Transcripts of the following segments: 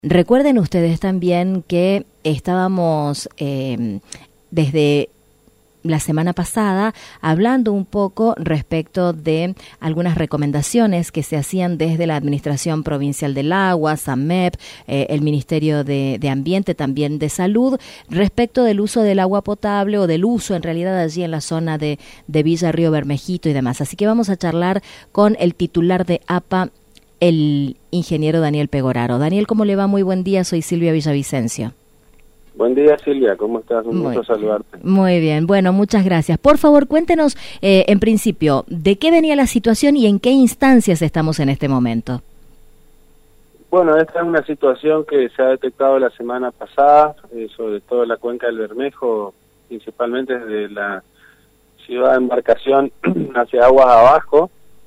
Recuerden ustedes también que estábamos desde la semana pasada hablando un poco respecto de algunas recomendaciones que se hacían desde la Administración Provincial del Agua, SAMEP, el Ministerio de Ambiente, también de Salud, respecto del uso del agua potable o del uso en realidad allí en la zona de Villa Río Bermejito y demás. Así que vamos a charlar con el titular de APA, el ingeniero Daniel Pegoraro. Daniel, ¿cómo le va? Muy buen día, soy Silvia Villavicencio. Buen día, Silvia, ¿cómo estás? Un gusto saludarte. Muy bien, bueno, muchas gracias. Por favor, cuéntenos, en principio, ¿de qué venía la situación y en qué instancias estamos en este momento? Bueno, esta es una situación que se ha detectado la semana pasada, sobre todo en la cuenca del Bermejo, principalmente desde la ciudad de Embarcación hacia aguas abajo,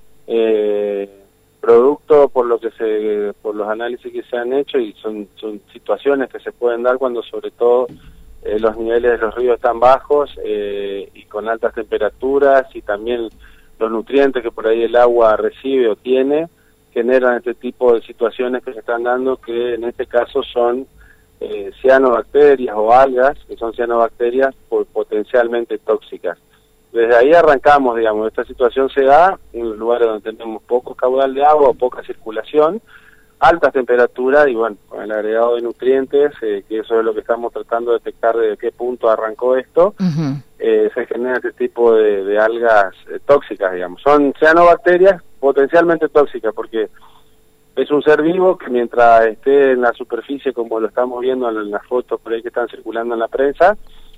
producto por los análisis que se han hecho, y son situaciones que se pueden dar cuando sobre todo los niveles de los ríos están bajos y con altas temperaturas, y también los nutrientes que por ahí el agua recibe o tiene generan este tipo de situaciones que se están dando, que en este caso son cianobacterias o algas, que son cianobacterias potencialmente tóxicas. Desde ahí arrancamos, digamos, esta situación se da en los lugares donde tenemos poco caudal de agua o poca circulación, altas temperaturas y bueno, con el agregado de nutrientes, que eso es lo que estamos tratando de detectar de qué punto arrancó esto, se genera este tipo de algas tóxicas, digamos. Son cianobacterias potencialmente tóxicas porque es un ser vivo que mientras esté en la superficie, como lo estamos viendo en las fotos por ahí que están circulando en la prensa,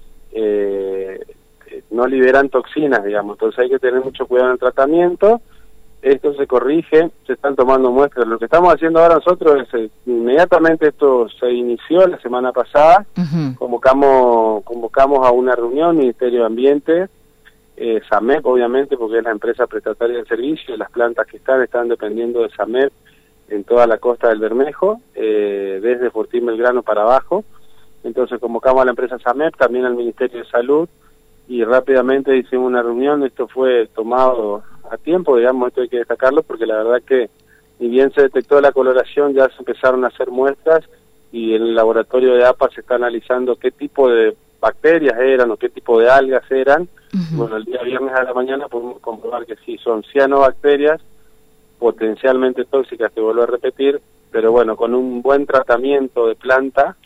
no liberan toxinas, digamos. Entonces hay que tener mucho cuidado en el tratamiento. Esto se corrige, se están tomando muestras. Lo que estamos haciendo ahora nosotros es, inmediatamente esto se inició la semana pasada, convocamos a una reunión, Ministerio de Ambiente, SAMEP obviamente, porque es la empresa prestataria del servicio, las plantas que están dependiendo de SAMEP en toda la costa del Bermejo, desde Fortín Belgrano para abajo. Entonces convocamos a la empresa SAMEP, también al Ministerio de Salud, y rápidamente hicimos una reunión. Esto fue tomado a tiempo, digamos, esto hay que destacarlo, porque la verdad que ni bien se detectó la coloración, ya se empezaron a hacer muestras, y en el laboratorio de APA se está analizando qué tipo de bacterias eran o qué tipo de algas eran. Bueno, el día viernes a la mañana podemos comprobar que sí, son cianobacterias potencialmente tóxicas, te vuelvo a repetir, pero bueno, con un buen tratamiento de planta,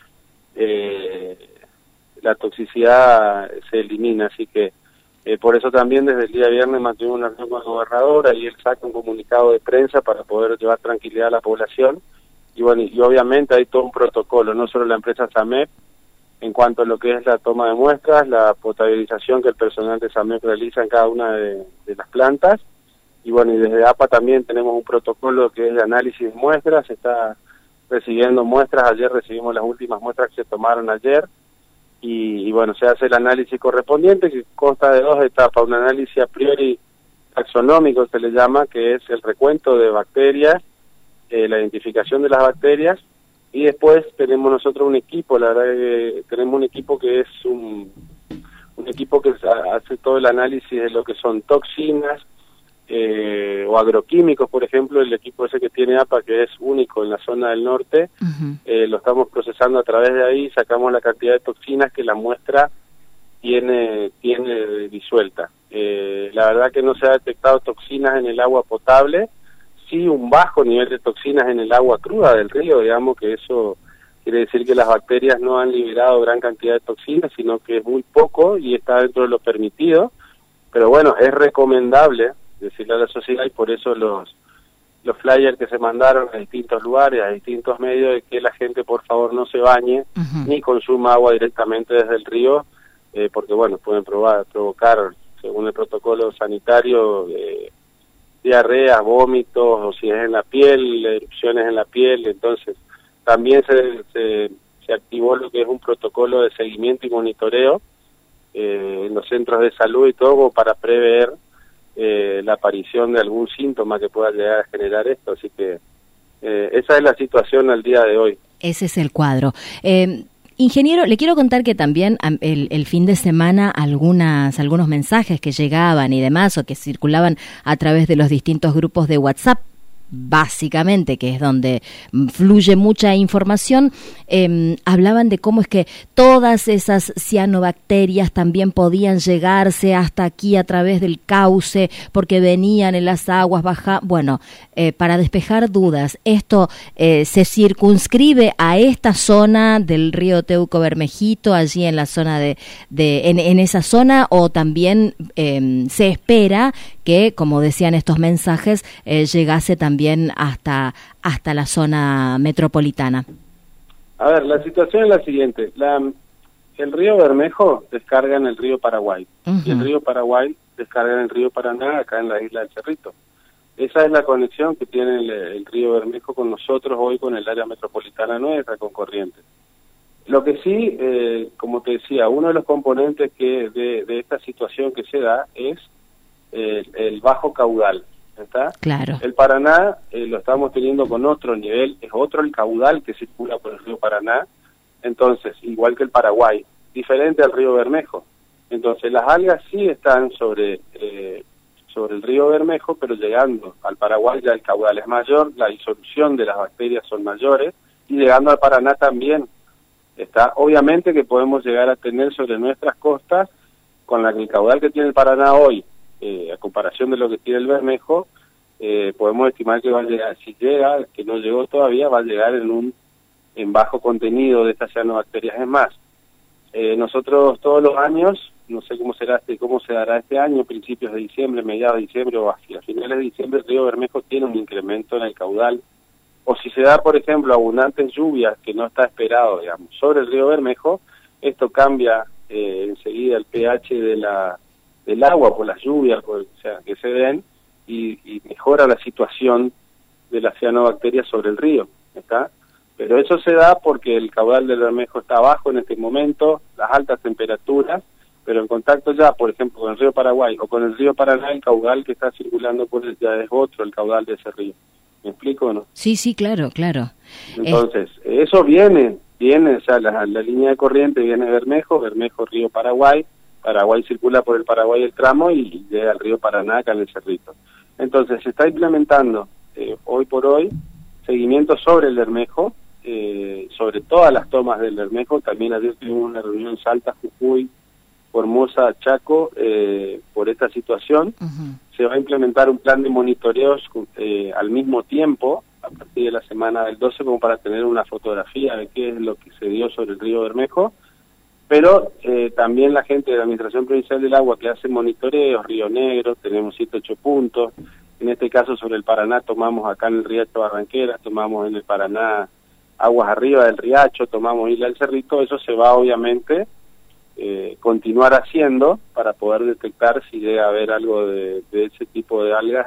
la toxicidad se elimina, así que por eso también desde el día viernes mantuvimos una reunión con la gobernadora y él saca un comunicado de prensa para poder llevar tranquilidad a la población, y bueno, y obviamente hay todo un protocolo, no solo la empresa SAMEP, en cuanto a lo que es la toma de muestras, la potabilización que el personal de SAMEP realiza en cada una de las plantas, y bueno, y desde APA también tenemos un protocolo que es de análisis de muestras, se está recibiendo muestras, ayer recibimos las últimas muestras que se tomaron ayer, y bueno, se hace el análisis correspondiente, que consta de dos etapas: un análisis a priori taxonómico se le llama, que es el recuento de bacterias, la identificación de las bacterias, y después tenemos nosotros un equipo, la verdad que tenemos un equipo que es un equipo que hace todo el análisis de lo que son toxinas, o agroquímicos, por ejemplo, el equipo ese que tiene APA, que es único en la zona del norte, lo estamos procesando a través de ahí, sacamos la cantidad de toxinas que la muestra tiene disuelta. La verdad que no se ha detectado toxinas en el agua potable, sí un bajo nivel de toxinas en el agua cruda del río, digamos que eso quiere decir que las bacterias no han liberado gran cantidad de toxinas, sino que es muy poco y está dentro de lo permitido, pero bueno, es recomendable decirle a la sociedad, y por eso los flyers que se mandaron a distintos lugares, a distintos medios, de que la gente por favor no se bañe ni consuma agua directamente desde el río, porque bueno, pueden provocar, según el protocolo sanitario, diarrea, vómitos, o si es en la piel, erupciones en la piel. Entonces también se activó lo que es un protocolo de seguimiento y monitoreo en los centros de salud y todo, para prever la aparición de algún síntoma que pueda llegar a generar esto, así que esa es la situación al día de hoy. Ese es el cuadro. Ingeniero, le quiero contar que también el fin de semana algunos mensajes que llegaban y demás, o que circulaban a través de los distintos grupos de WhatsApp, básicamente, que es donde fluye mucha información, hablaban de cómo es que todas esas cianobacterias también podían llegarse hasta aquí a través del cauce, porque venían en las aguas bajas. Bueno, para despejar dudas, ¿esto se circunscribe a esta zona del río Teuco Bermejito, allí en la zona en esa zona, o también se espera que, como decían estos mensajes, llegase también hasta la zona metropolitana? A ver, la situación es la siguiente. El río Bermejo descarga en el río Paraguay, y el río Paraguay descarga en el río Paraná, acá en la isla del Cerrito. Esa es la conexión que tiene el río Bermejo con nosotros hoy, con el área metropolitana nuestra, con Corrientes. Lo que sí, como te decía, uno de los componentes de esta situación que se da es el bajo caudal, ¿está? Claro. El Paraná lo estamos teniendo con otro nivel, es otro el caudal que circula por el río Paraná, entonces, igual que el Paraguay, diferente al río Bermejo. Entonces, las algas sí están sobre el río Bermejo, pero llegando al Paraguay ya el caudal es mayor, la disolución de las bacterias son mayores, y llegando al Paraná también está. Obviamente que podemos llegar a tener sobre nuestras costas, con el caudal que tiene el Paraná hoy, a comparación de lo que tiene el Bermejo, podemos estimar que va a llegar, si llega, que no llegó todavía, va a llegar en bajo contenido de estas cianobacterias. Es más, nosotros todos los años, no sé cómo se dará este año, principios de diciembre, mediados de diciembre o a finales de diciembre, el río Bermejo tiene un incremento en el caudal, o si se da, por ejemplo, abundantes lluvias, que no está esperado, digamos, sobre el río Bermejo, esto cambia enseguida el pH del agua por las lluvias, que se den, y mejora la situación de las cianobacterias sobre el río, ¿está? Pero eso se da porque el caudal del Bermejo está bajo en este momento, las altas temperaturas, pero en contacto ya, por ejemplo, con el río Paraguay o con el río Paraná, el caudal que está circulando por él ya es otro, el caudal de ese río. ¿Me explico o no? Sí, claro. Entonces, eso viene, o sea, la línea de corriente viene de Bermejo, río Paraguay, Paraguay circula por el Paraguay el tramo y llega al río Paraná acá en el Cerrito. Entonces, se está implementando hoy por hoy seguimiento sobre el Bermejo, sobre todas las tomas del Bermejo. También ayer tuvimos una reunión en Salta, Jujuy, Formosa, Chaco, por esta situación. Se va a implementar un plan de monitoreos al mismo tiempo, a partir de la semana del 12, como para tener una fotografía de qué es lo que se dio sobre el río Bermejo. Pero también la gente de la Administración Provincial del Agua que hace monitoreos, Río Negro, tenemos 7-8 puntos. En este caso sobre el Paraná tomamos acá en el Riacho Barranqueras, tomamos en el Paraná aguas arriba del Riacho, tomamos Isla del Cerrito. Eso se va obviamente continuar haciendo para poder detectar si llega a haber algo de ese tipo de algas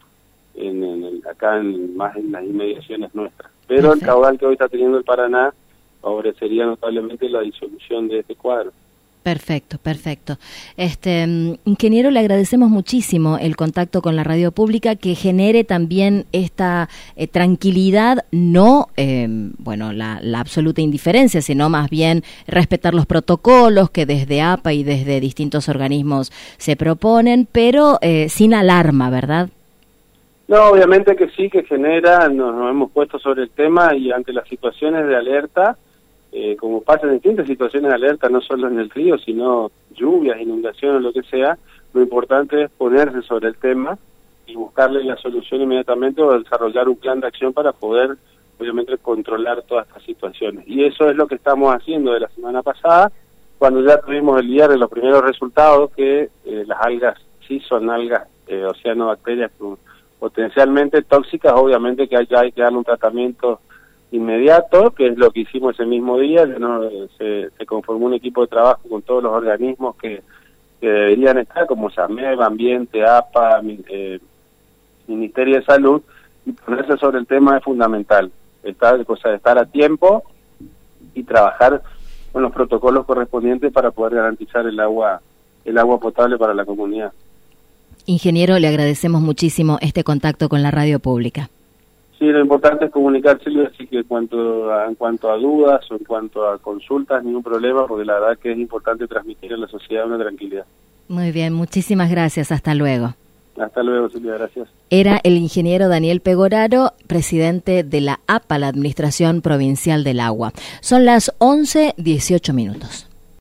más en las inmediaciones nuestras. Pero el caudal que hoy está teniendo el Paraná favorecería notablemente la disolución de este cuadro. Perfecto. Ingeniero, le agradecemos muchísimo el contacto con la radio pública, que genere también esta tranquilidad, no la absoluta indiferencia, sino más bien respetar los protocolos que desde APA y desde distintos organismos se proponen, pero sin alarma, ¿verdad? No, obviamente que sí, que genera, nos hemos puesto sobre el tema, y ante las situaciones de alerta, como pasa en distintas situaciones de alerta, no solo en el río, sino lluvias, inundaciones, lo que sea, lo importante es ponerse sobre el tema y buscarle la solución inmediatamente, o desarrollar un plan de acción para poder, obviamente, controlar todas estas situaciones. Y eso es lo que estamos haciendo de la semana pasada, cuando ya tuvimos el viernes los primeros resultados, que las algas sí son algas oceanobacterias potencialmente tóxicas. Obviamente que hay que darle un tratamiento inmediato, que es lo que hicimos ese mismo día. Se conformó un equipo de trabajo con todos los organismos que deberían estar, como SAMEB, Ambiente, APA, Ministerio de Salud, y ponerse sobre el tema es fundamental. Estar a tiempo y trabajar con los protocolos correspondientes para poder garantizar el agua potable para la comunidad. Ingeniero, le agradecemos muchísimo este contacto con la radio pública. Sí, lo importante es comunicar, Silvia, así que en cuanto a dudas o en cuanto a consultas, ningún problema, porque la verdad que es importante transmitir a la sociedad una tranquilidad. Muy bien, muchísimas gracias, hasta luego. Hasta luego, Silvia, gracias. Era el ingeniero Daniel Pegoraro, presidente de la APA, la Administración Provincial del Agua. Son las 11:18.